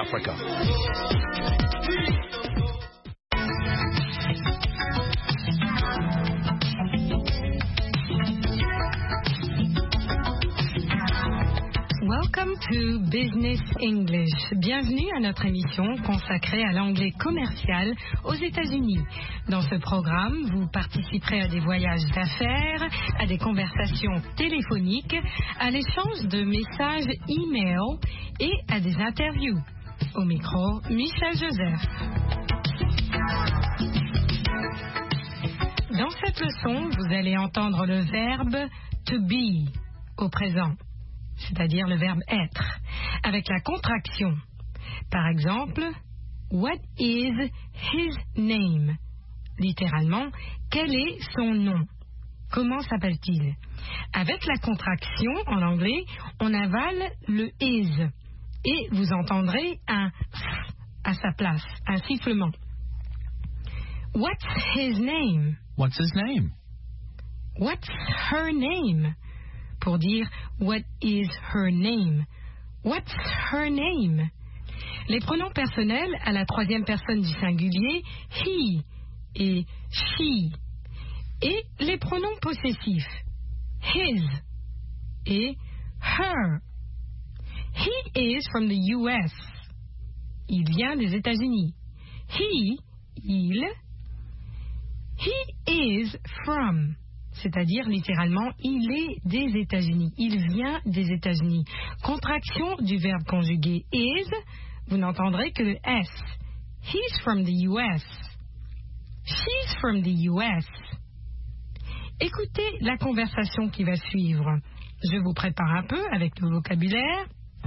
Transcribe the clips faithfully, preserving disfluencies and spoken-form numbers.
Africa. Welcome to Business English. Bienvenue à notre émission consacrée à l'anglais commercial aux États-Unis. Dans ce programme, vous participerez à des voyages d'affaires, à des conversations téléphoniques, à l'échange de messages e-mail et à des interviews. Au micro, Michel Joseph. Dans cette leçon, vous allez entendre le verbe to be au présent, c'est-à-dire le verbe être, avec la contraction. Par exemple, what is his name? Littéralement, quel est son nom? Comment s'appelle-t-il? Avec la contraction, en anglais, on avale le is et vous entendrez un f à sa place, un sifflement. What's his name? What's his name? What's her name? Pour dire what is her name? What's her name? Les pronoms personnels à la troisième personne du singulier, he et she. Et les pronoms possessifs, his et her. He is from the U S. Il vient des États-Unis. He, il. He is from. C'est-à-dire, littéralement, il est des États-Unis. Il vient des États-Unis. Contraction du verbe conjugué is, vous n'entendrez que le S. He's from the U S. She's from the U S. Écoutez la conversation qui va suivre. Je vous prépare un peu avec le vocabulaire.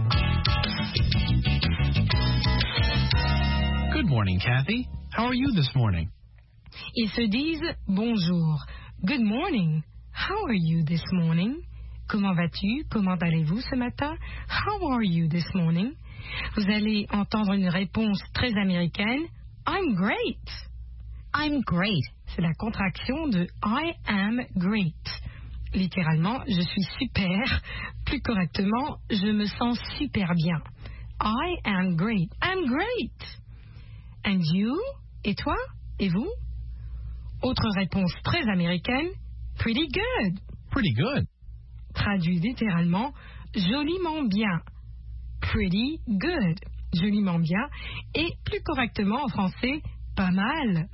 Good morning, Kathy. How are you this morning? Ils se disent bonjour. Good morning. How are you this morning? Comment vas-tu? Comment allez-vous ce matin? How are you this morning? Vous allez entendre une réponse très américaine. I'm great. I'm great. C'est la contraction de I am great. Littéralement, je suis super. Plus correctement, je me sens super bien. I am great. I'm great. And you? Et toi? Et vous? Autre réponse très américaine, pretty good. Pretty good. Traduit littéralement, joliment bien. Pretty good. Joliment bien. Et plus correctement en français, pas mal.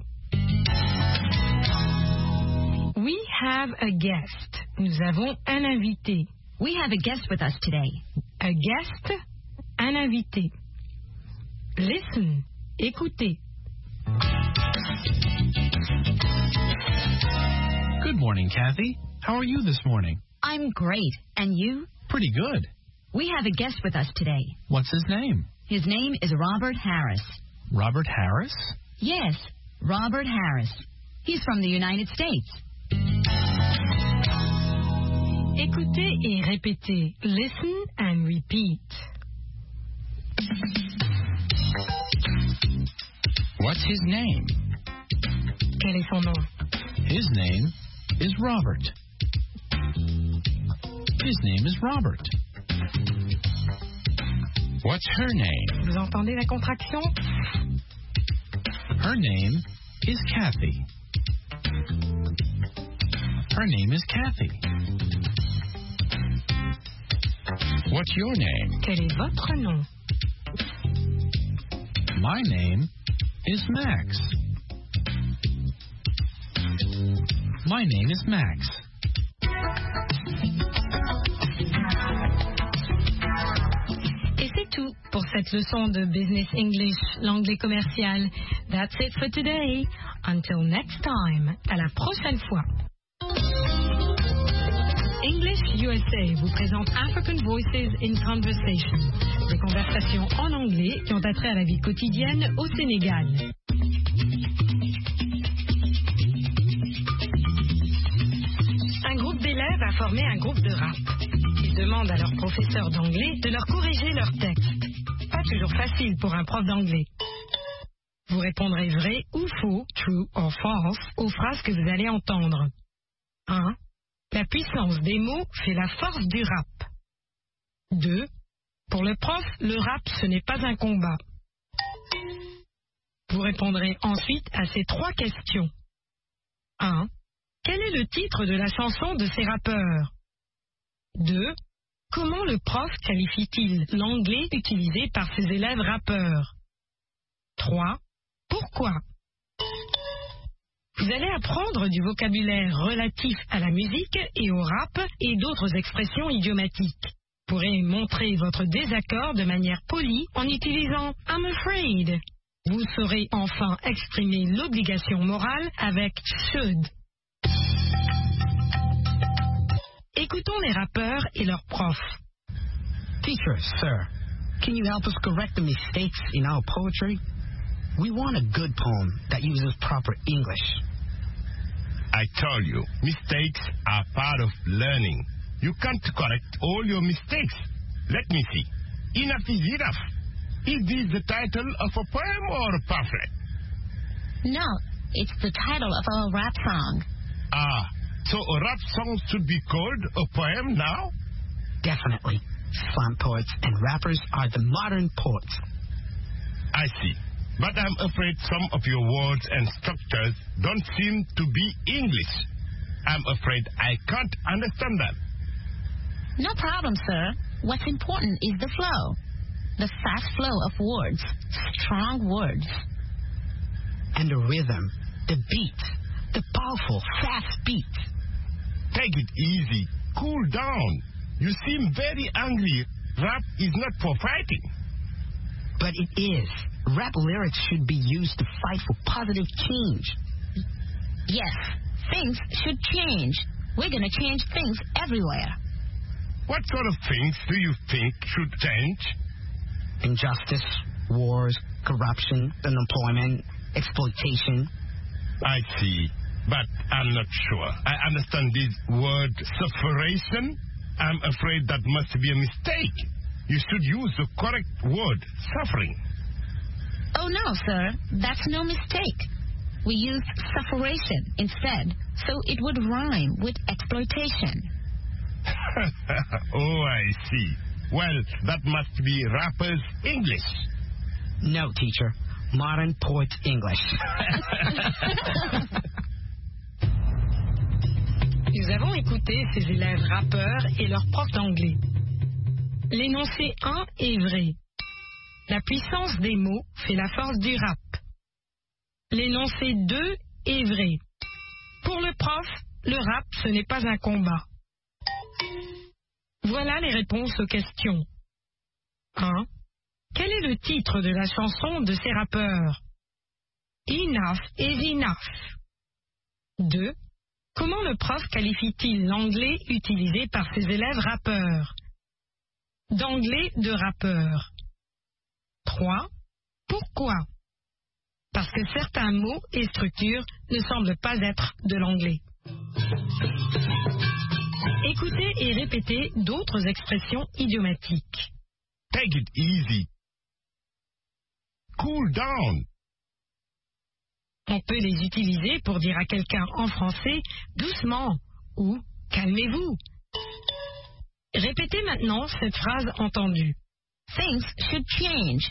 We have a guest. Nous avons un invité. We have a guest with us today. A guest, un invité. Listen, écoutez. Good morning, Kathy. How are you this morning? I'm great. And you? Pretty good. We have a guest with us today. What's his name? His name is Robert Harris. Robert Harris? Yes, Robert Harris. He's from the United States. Écoutez et répétez. Listen and repeat. What's his name? Quel est son nom? His name is Robert. His name is Robert. What's her name? Vous entendez la contraction? Her name is Kathy. Her name is Kathy. What's your name? Quel est votre nom? My name is Max. My name is Max. Et c'est tout pour cette leçon de Business English, l'anglais commercial. That's it for today. Until next time. À la prochaine fois. English U S A vous présente African Voices in Conversation. Des conversations en anglais qui ont attrait à la vie quotidienne au Sénégal. Un groupe d'élèves a formé un groupe de rap. Ils demandent à leur professeur d'anglais de leur corriger leurs textes. Pas toujours facile pour un prof d'anglais. Vous répondrez vrai ou faux, true or false, aux phrases que vous allez entendre. un. La puissance des mots fait la force du rap. deux. Pour le prof, le rap, ce n'est pas un combat. Vous répondrez ensuite à ces trois questions. un. Quel est le titre de la chanson de ces rappeurs? deux. Comment le prof qualifie-t-il l'anglais utilisé par ses élèves rappeurs? trois. Pourquoi? Vous allez apprendre du vocabulaire relatif à la musique et au rap et d'autres expressions idiomatiques. Vous pourrez montrer votre désaccord de manière polie en utilisant « I'm afraid ». Vous saurez enfin exprimer l'obligation morale avec « should ». Écoutons les rappeurs et leurs profs. Teacher, sir, can you help us correct the mistakes in our poetry? We want a good poem that uses proper English. I told you, mistakes are part of learning. You can't correct all your mistakes. Let me see. Enough is enough. Is this the title of a poem or a pamphlet? No, it's the title of a rap song. Ah, so a rap song should be called a poem now? Definitely. Slam poets and rappers are the modern poets. I see. But I'm afraid some of your words and structures don't seem to be English. I'm afraid I can't understand that. No problem, sir. What's important is the flow. The fast flow of words. Strong words. And the rhythm, the beat, the powerful, fast beat. Take it easy. Cool down. You seem very angry. Rap is not for fighting. But it is. Rap lyrics should be used to fight for positive change. Yes, things should change. We're going to change things everywhere. What sort of things do you think should change? Injustice, wars, corruption, unemployment, exploitation. I see, but I'm not sure. I understand this word sufferation. I'm afraid that must be a mistake. You should use the correct word, suffering. Oh, no, sir. That's no mistake. We used sufferation instead, so it would rhyme with exploitation. Oh, I see. Well, that must be rappers' English. No, teacher. Modern poets' English. Nous avons écouté ces élèves rappeurs et leurs profs d'anglais. L'énoncé un est vrai. La puissance des mots fait la force du rap. L'énoncé deux est vrai. Pour le prof, le rap, ce n'est pas un combat. Voilà les réponses aux questions. un. Quel est le titre de la chanson de ces rappeurs? Enough is enough. deux. Comment le prof qualifie-t-il l'anglais utilisé par ses élèves rappeurs? D'anglais de rappeur. trois. Pourquoi? Parce que certains mots et structures ne semblent pas être de l'anglais. Écoutez et répétez d'autres expressions idiomatiques. Take it easy. Cool down. On peut les utiliser pour dire à quelqu'un en français « doucement » ou « calmez-vous ». Répétez maintenant cette phrase entendue. Things should change.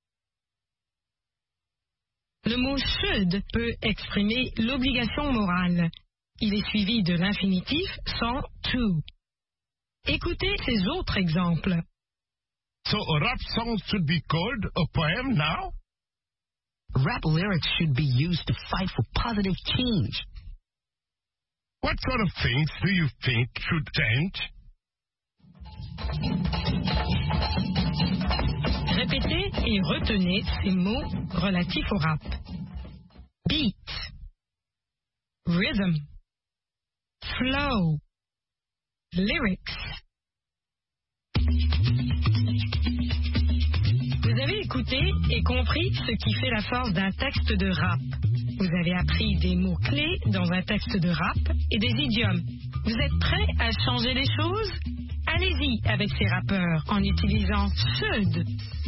Le mot should peut exprimer l'obligation morale. Il est suivi de l'infinitif sans to. Écoutez ces autres exemples. So a rap song should be called a poem now? Rap lyrics should be used to fight for positive change. What sort of things do you think should change? Répétez et retenez ces mots relatifs au rap. Beat, rhythm, flow, lyrics. Vous avez écouté et compris ce qui fait la force d'un texte de rap. Vous avez appris des mots-clés dans un texte de rap et des idiomes. Vous êtes prêts à changer les choses? Allez-y avec ces rappeurs en utilisant should.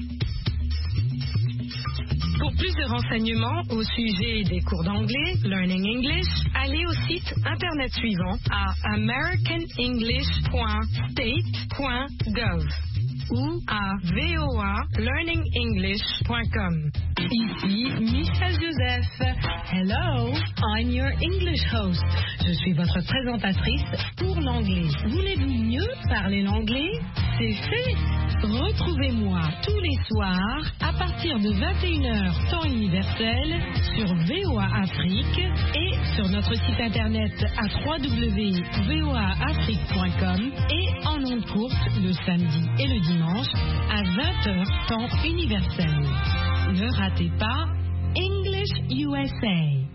Pour plus de renseignements au sujet des cours d'anglais, Learning English, allez au site internet suivant à american english point state point gov ou à voa learning english point com. Ici Michel Joseph. Hello, I'm your English host. Je suis votre présentatrice pour l'anglais. Voulez-vous mieux parler l'anglais? C'est fait. Retrouvez-moi tous les soirs à partir de vingt et une heures temps universel sur V O A Afrique et sur notre site internet à w w w point v o a afrique point com et en ondes courtes le samedi et le dimanche à vingt heures temps universel. Ne ratez pas English U S A.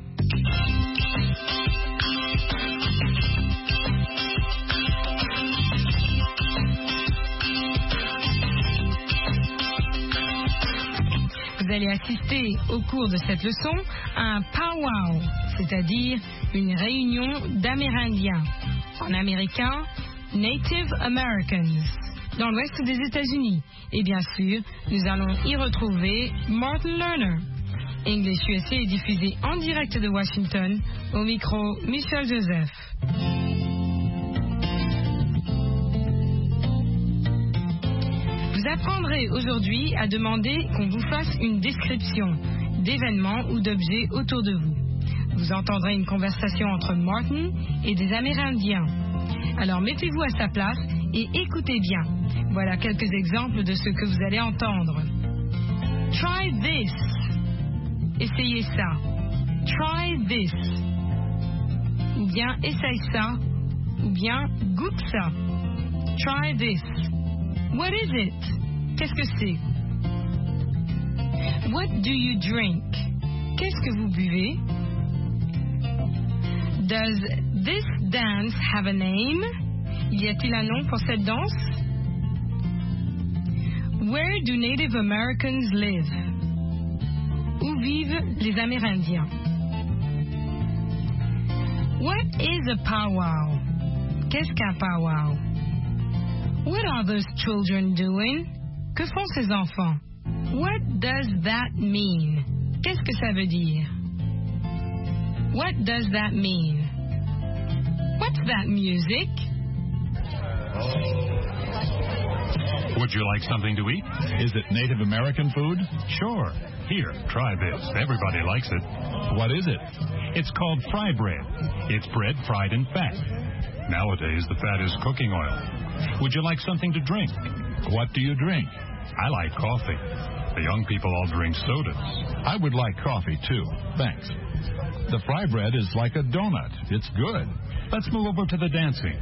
Vous allez assister au cours de cette leçon à un powwow, c'est-à-dire une réunion d'Amérindiens. En américain, Native Americans, dans l'ouest des États-Unis. Et bien sûr, nous allons y retrouver Martin Lerner. English U S A est diffusé en direct de Washington, au micro Michel Joseph. Vous apprendrez aujourd'hui à demander qu'on vous fasse une description d'événements ou d'objets autour de vous. Vous entendrez une conversation entre Martin et des Amérindiens. Alors mettez-vous à sa place et écoutez bien. Voilà quelques exemples de ce que vous allez entendre. Try this. Essayez ça. Try this. Ou bien essaye ça. Ou bien goûte ça. Try this. What is it? Qu'est-ce que c'est? What do you drink? Qu'est-ce que vous buvez? Does this dance have a name? Y a-t-il un nom pour cette danse? Where do Native Americans live? Où vivent les Amérindiens? What is a powwow? Qu'est-ce qu'un powwow? What are those children doing? Que font ces enfants? What does that mean? Qu'est-ce que ça veut dire? What does that mean? What's that music? Would you like something to eat? Is it Native American food? Sure. Here, try this. Everybody likes it. What is it? It's called fry bread. It's bread fried in fat. Nowadays, the fat is cooking oil. Would you like something to drink? What do you drink? I like coffee. The young people all drink sodas. I would like coffee, too. Thanks. The fry bread is like a donut. It's good. Let's move over to the dancing.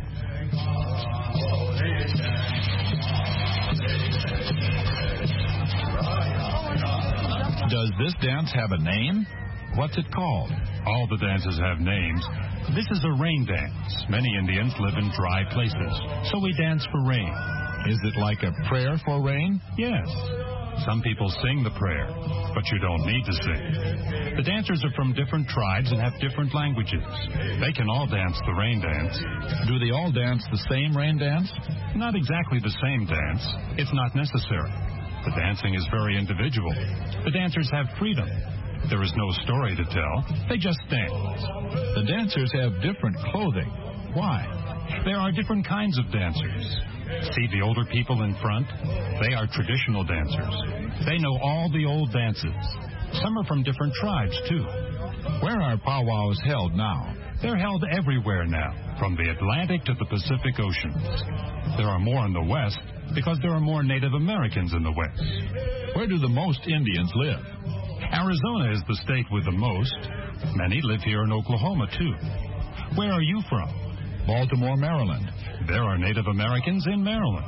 Does this dance have a name? What's it called? All the dances have names. This is a rain dance. Many Indians live in dry places, so we dance for rain. Is it like a prayer for rain? Yes. Some people sing the prayer, but you don't need to sing. The dancers are from different tribes and have different languages. They can all dance the rain dance. Do they all dance the same rain dance? Not exactly the same dance. It's not necessary. The dancing is very individual. The dancers have freedom. There is no story to tell. They just dance. The dancers have different clothing. Why? There are different kinds of dancers. See the older people in front? They are traditional dancers. They know all the old dances. Some are from different tribes, too. Where are powwows held now? They're held everywhere now, from the Atlantic to the Pacific Oceans. There are more in the West because there are more Native Americans in the West. Where do the most Indians live? Arizona is the state with the most. Many live here in Oklahoma, too. Where are you from? Baltimore, Maryland. There are Native Americans in Maryland.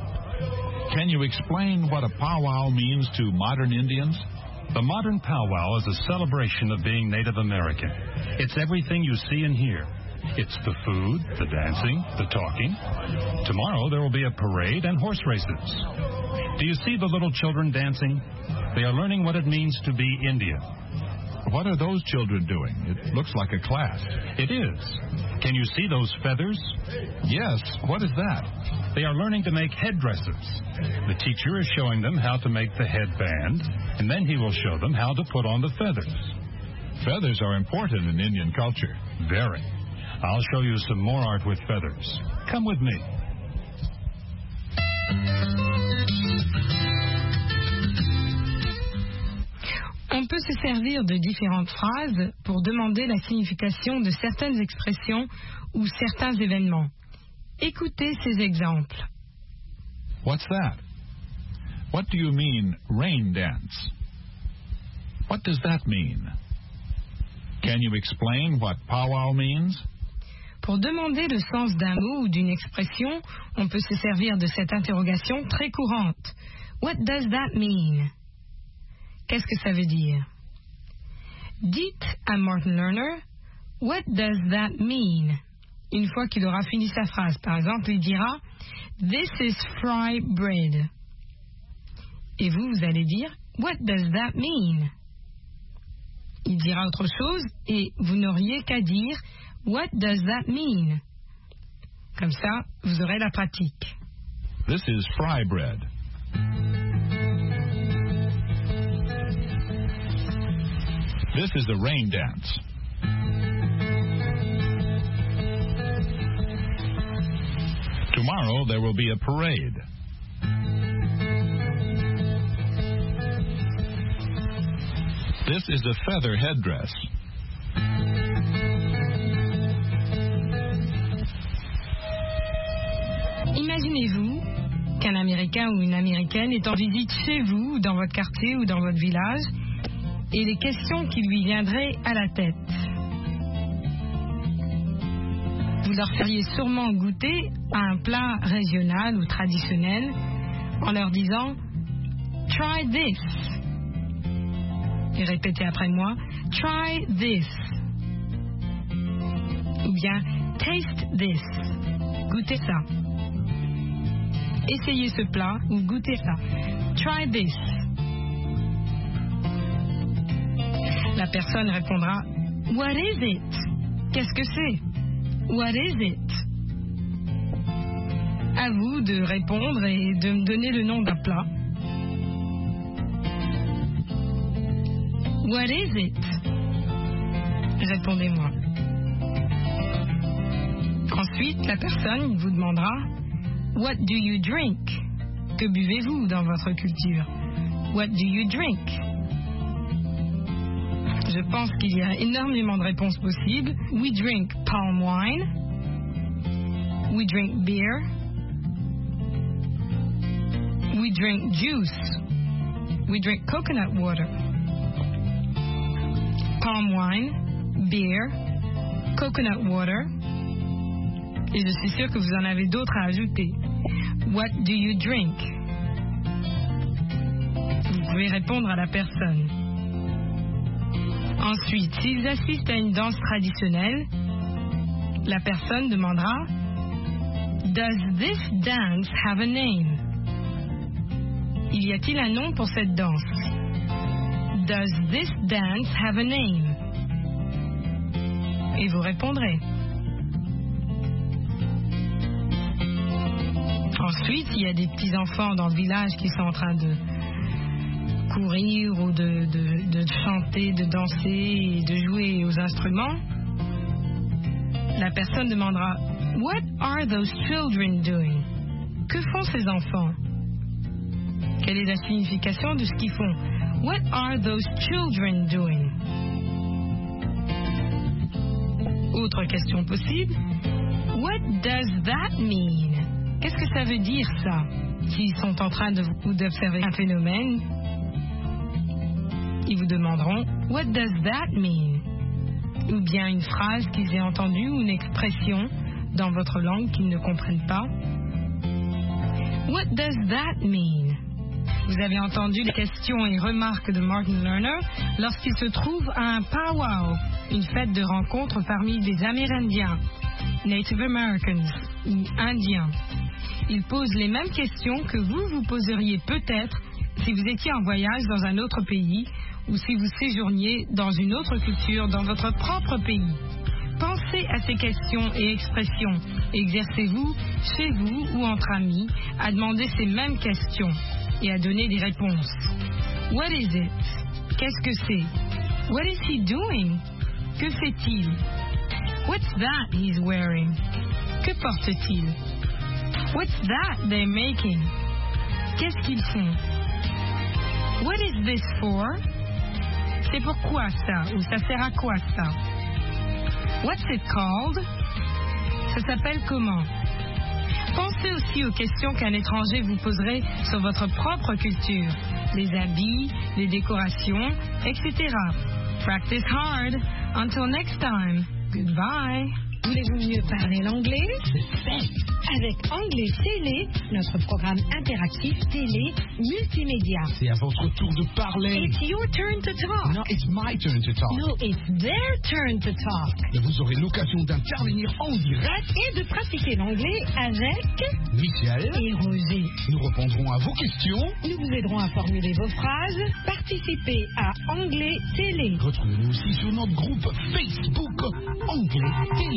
Can you explain what a powwow means to modern Indians? The modern powwow is a celebration of being Native American. It's everything you see and hear. It's the food, the dancing, the talking. Tomorrow there will be a parade and horse races. Do you see the little children dancing? They are learning what it means to be Indian. What are those children doing? It looks like a class. It is. Can you see those feathers? Yes. What is that? They are learning to make headdresses. The teacher is showing them how to make the headband, and then he will show them how to put on the feathers. Feathers are important in Indian culture. Very. I'll show you some more art with feathers. Come with me. On On peut se servir de différentes phrases pour demander la signification de certaines expressions ou certains événements. Écoutez ces exemples. What's that? What do you mean, rain dance? What does that mean? Can you explain what powwow means? Pour demander le sens d'un mot ou d'une expression, on peut se servir de cette interrogation très courante. What does that mean? Qu'est-ce que ça veut dire? Dites à Martin Lerner, what does that mean? Une fois qu'il aura fini sa phrase, par exemple, il dira, this is fry bread. Et vous, vous allez dire, what does that mean? Il dira autre chose et vous n'auriez qu'à dire, what does that mean? Comme ça, vous aurez la pratique. This is fry bread. This is the rain dance. Tomorrow there will be a parade. This is the feather headdress. Imaginez-vous qu'un Américain ou une Américaine est en visite chez vous, dans votre quartier ou dans votre village, et les questions qui lui viendraient à la tête. Vous leur feriez sûrement goûter à un plat régional ou traditionnel en leur disant « Try this ». Et répétez après moi « Try this ». Ou bien « Taste this ». Goûtez ça. Essayez ce plat ou goûtez ça. « Try this ». La personne répondra « What is it ?» Qu'est-ce que c'est? What is it? À vous de répondre et de me donner le nom d'un plat. What is it? Répondez-moi. Ensuite, la personne vous demandera What do you drink? Que buvez-vous dans votre culture? What do you drink? Je pense qu'il y a énormément de réponses possibles. We drink palm wine. We drink beer. We drink juice. We drink coconut water. Palm wine, beer, coconut water. Et je suis sûre que vous en avez d'autres à ajouter. What do you drink? Vous pouvez répondre à la personne. Ensuite, s'ils assistent à une danse traditionnelle, la personne demandera Does this dance have a name? Il y a-t-il un nom pour cette danse? Does this dance have a name? Et vous répondrez. Ensuite, il y a des petits enfants dans le village qui sont en train de courir ou de, de, de chanter, de danser et de jouer aux instruments. La personne demandera What are those children doing? Que font ces enfants? Quelle est la signification de ce qu'ils font? What are those children doing? Autre question possible. What does that mean? Qu'est-ce que ça veut dire ça? S'ils sont en train de, d'observer un phénomène, ils vous demanderont What does that mean? Ou bien une phrase qu'ils aient entendue ou une expression dans votre langue qu'ils ne comprennent pas. What does that mean? Vous avez entendu les questions et remarques de Martin Lerner lorsqu'il se trouve à un powwow, une fête de rencontre parmi les Amérindiens, Native Americans ou Indiens. Il pose les mêmes questions que vous vous poseriez peut-être si vous étiez en voyage dans un autre pays ou si vous séjourniez dans une autre culture dans votre propre pays. Pensez à ces questions et expressions. Exercez-vous, chez vous ou entre amis, à demander ces mêmes questions et à donner des réponses. What is it? Qu'est-ce que c'est? What is he doing? Que fait-il? What's that he's wearing? Que porte-t-il? What's that they're C'est pourquoi ça? Ou ça sert à quoi ça? What's it called? Ça s'appelle comment? Pensez aussi aux questions qu'un étranger vous poserait sur votre propre culture, les habits, les décorations, et cetera. Practice hard. Until next time. Goodbye. Voulez-vous mieux parler l'anglais? C'est fait. Avec Anglais Télé, notre programme interactif télé multimédia. C'est à votre tour de parler. It's your turn to talk. No, it's my turn to talk. No, it's their turn to talk. Et vous aurez l'occasion d'intervenir en direct et de pratiquer l'anglais avec Michel et Roger. Nous répondrons à vos questions. Nous vous aiderons à formuler vos phrases. Participez à Anglais Télé. Retrouvez-nous aussi sur notre groupe Facebook Anglais Télé.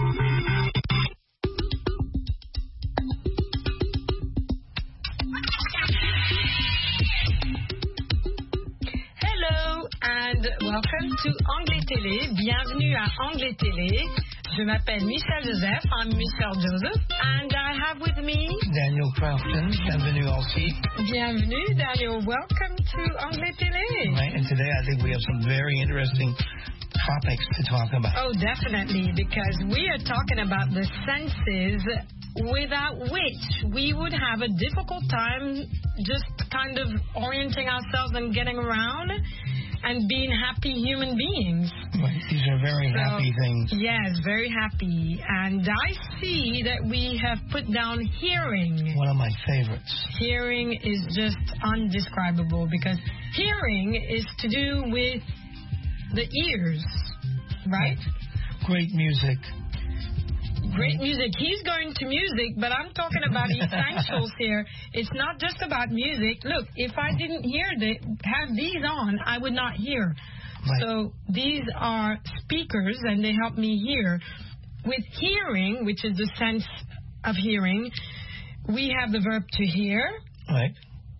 Hello and welcome to Anglais Télé. Bienvenue à Anglais Télé. Je m'appelle Michel Joseph. I'm Michel Joseph. And I have with me Daniel Crafton. Bienvenue aussi. Bienvenue, Daniel. Welcome to Anglais Télé. Right, and today I think we have some very interesting topics to talk about. Oh, definitely, because we are talking about the senses without which we would have a difficult time just kind of orienting ourselves and getting around and being happy human beings. Right. These are very so, happy things. Yes, very happy. And I see that we have put down hearing. One of my favorites. Hearing is just undescribable because hearing is to do with the ears, right? Great music. Great music. He's going to music, but I'm talking about essentials here. It's not just about music. Look, if I didn't hear the, have these on, I would not hear. Right. So these are speakers, and they help me hear. With hearing, which is the sense of hearing, we have the verb to hear. Right.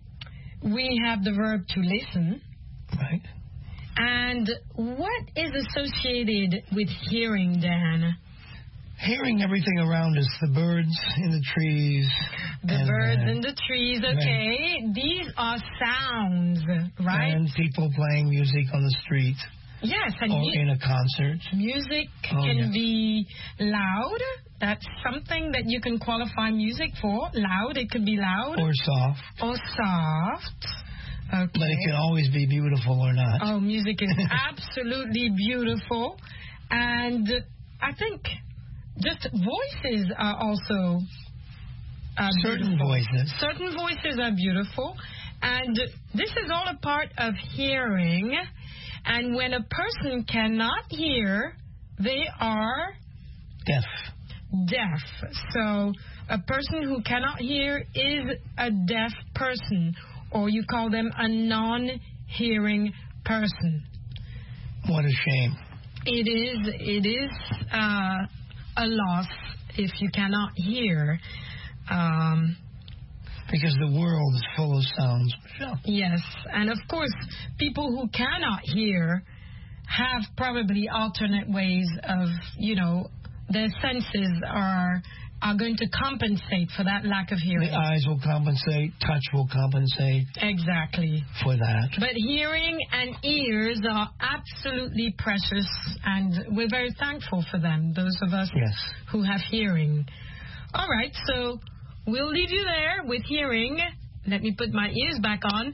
We have the verb to listen. Right. And what is associated with hearing, Dan? Hearing everything around us, the birds in the trees. The and, birds uh, in the trees, okay. Right. These are sounds, right? And people playing music on the street. Yes. And or mu- in a concert. Music oh, can yeah. be loud. That's something that you can qualify music for. Loud, it could be loud. Or soft. Or soft. Okay. But it can always be beautiful or not. Oh, music is absolutely beautiful. And I think just voices are also uh, Certain beautiful. voices. Certain voices are beautiful. And this is all a part of hearing. And when a person cannot hear, they are deaf. Deaf. So a person who cannot hear is a deaf person. Or you call them a non-hearing person. What a shame. It is, it is uh, a loss if you cannot hear. Um, because the world is full of sounds. Yes, and of course, people who cannot hear have probably alternate ways of, you know, their senses are... are going to compensate for that lack of hearing. The eyes will compensate, touch will compensate. Exactly. For that. But hearing and ears are absolutely precious, and we're very thankful for them, those of us yes. who have hearing. All right, so we'll leave you there with hearing. Let me put my ears back on,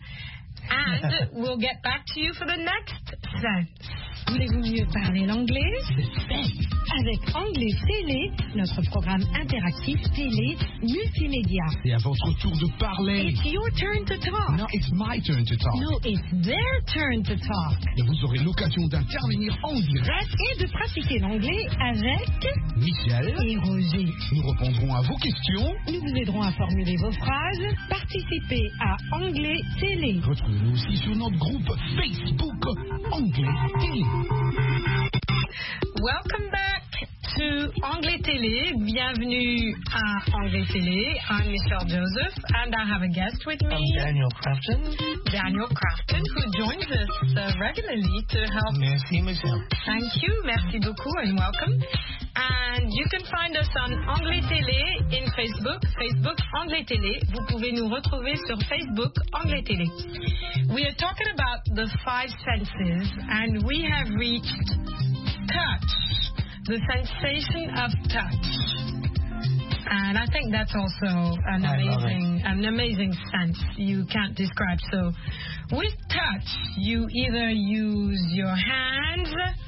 and we'll get back to you for the next sense. Voulez-vous mieux parler l'anglais? C'est fait. Avec Anglais Télé, notre programme interactif télé multimédia. C'est à votre tour de parler. It's your turn to talk. No, it's my turn to talk. No, it's their turn to talk. Et vous aurez l'occasion d'intervenir en direct et de pratiquer l'anglais avec Michel et Roger. Nous répondrons à vos questions. Nous vous aiderons à formuler vos phrases. Participez à Anglais Télé. Retrouvez-nous aussi sur notre groupe Facebook Anglais Télé. Welcome back to Anglais Télé. Télé. Bienvenue à Anglais Télé. I'm Michelle Joseph, and I have a guest with me. I'm Daniel Crafton. Daniel Crafton, who joins us uh, regularly to help. Merci, Michelle. Thank you. Merci beaucoup and welcome. And you can find us on Anglais Télé in Facebook. Facebook Anglais Télé. Vous pouvez nous retrouver sur Facebook Anglais Télé. We are talking about the five senses, and we have reached touch, the sensation of touch. And I think that's also an I love amazing, an amazing sense you can't describe. So, with touch, you either use your hands,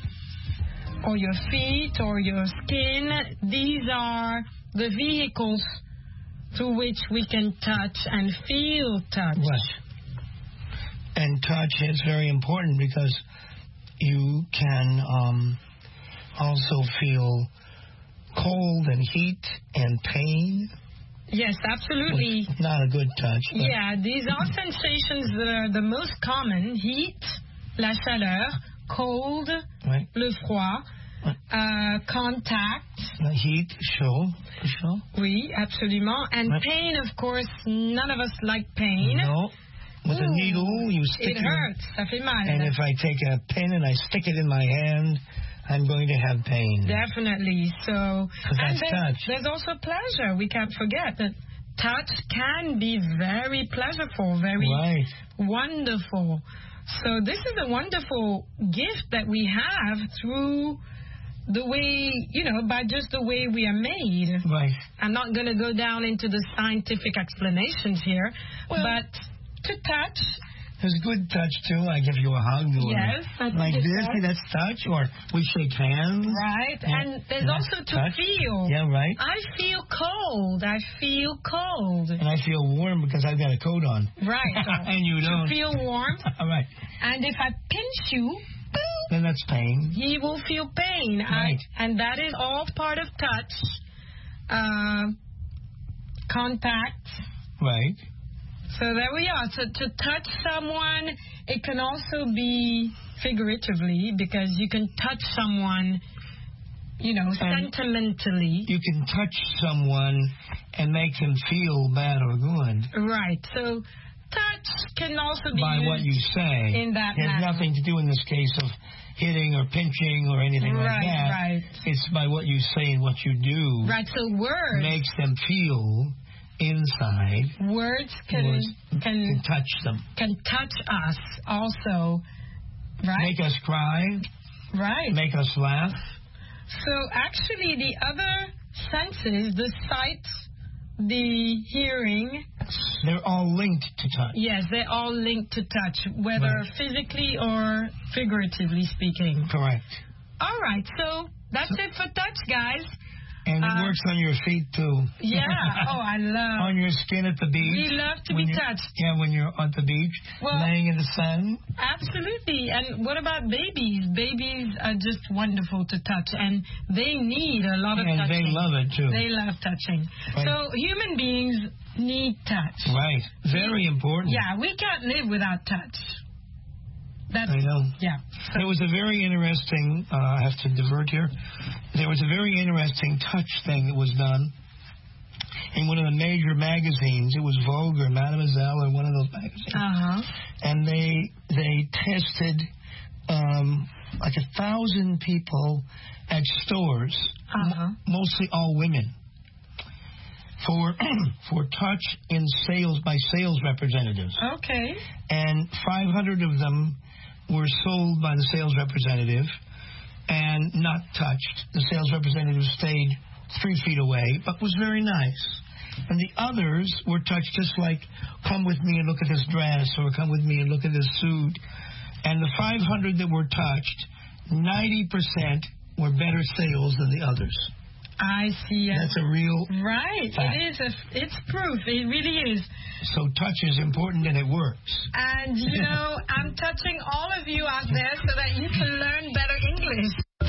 or your feet, or your skin. These are the vehicles through which we can touch and feel touch. Right. And touch is very important because you can um, also feel cold and heat and pain. Yes, absolutely. Which is not a good touch. Yeah, these are sensations that are the most common. Heat, la chaleur, cold, right. le froid, right. uh, contact. Uh, heat, chaud, chaud. Oui, absolument. And right. pain, of course, none of us like pain. No. With Ooh, a needle, you stick it. It in, hurts. Ça fait mal. And if I take a pin and I stick it in my hand, I'm going to have pain. Definitely. So, and that's there's, touch. there's also pleasure. We can't forget that touch can be very pleasurable, very right. wonderful. So this is a wonderful gift that we have through the way, you know, by just the way we are made. Right. I'm not going to go down into the scientific explanations here, well, but to touch. There's good touch, too. I give you a hug. Yes. Or like this, see, that's touch. Or we shake hands. Right. Yeah. And there's that's also to touch. feel. Yeah, right. I feel cold. I feel cold. And I feel warm because I've got a coat on. Right. So and you don't. To feel warm. All right. And if I pinch you, then that's pain. You will feel pain. Right. I, and that is all part of touch. Uh, contact. Right. So there we are. So to touch someone, it can also be figuratively because you can touch someone, you know, and sentimentally. You can touch someone and make them feel bad or good. Right. So touch can also be by used what you say. In that it has manner. nothing to do in this case of hitting or pinching or anything right, like that. Right. It's by what you say and what you do. Right. So words makes them feel. Inside, words can, words can can touch them. Can touch us also, right? Make us cry. Right. Make us laugh. So actually, the other senses, the sight, the hearing, they're all linked to touch. Yes, they're all linked to touch, whether right. physically or figuratively speaking. Correct. All right. So that's so, it for touch, guys. And it uh, works on your feet, too. Yeah. Oh, I love. On your skin at the beach. We love to be touched. Yeah, when you're at the beach, well, laying in the sun. Absolutely. And what about babies? Babies are just wonderful to touch, and they need a lot of and touching. And they love it, too. They love touching. Right. So human beings need touch. Right. Very important. Yeah, we can't live without touch. That's, I know. Yeah. So. There was a very interesting, uh, I have to divert here. There was a very interesting touch thing that was done in one of the major magazines. It was Vogue or Mademoiselle or one of those magazines. Uh-huh. And they they tested um, like a thousand people at stores, uh-huh. m- mostly all women, for for touch in sales by sales representatives. Okay. And five hundred of them were sold by the sales representative and not touched. The sales representative stayed three feet away, but was very nice. And the others were touched just like, come with me and look at this dress, or come with me and look at this suit. And the five hundred that were touched, ninety percent were better sales than the others. I see. That's a real right. fact. It is. A, it's proof. It really is. So touch is important and it works. And you know, I'm touching all of you out there so that you can learn better English.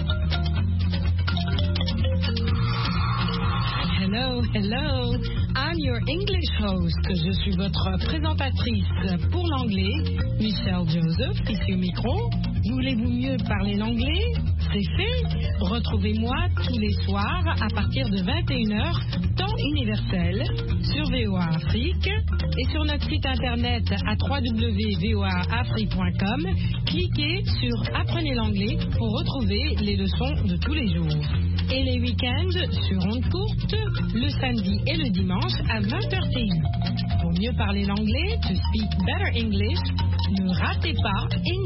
Hello, hello. I'm your English host. Je suis votre présentatrice pour l'anglais, Michelle Joseph, ici au micro. Voulez-vous mieux parler l'anglais? C'est fait. Retrouvez-moi tous les soirs à partir de vingt et une heures, temps universel, sur V O A Afrique et sur notre site internet à w w w point v o a afrique point com. Cliquez sur Apprenez l'anglais pour retrouver les leçons de tous les jours. Et les week-ends sur ondes courtes, le samedi et le dimanche à vingt heures T U. Pour mieux parler l'anglais, to speak better English, ne ratez pas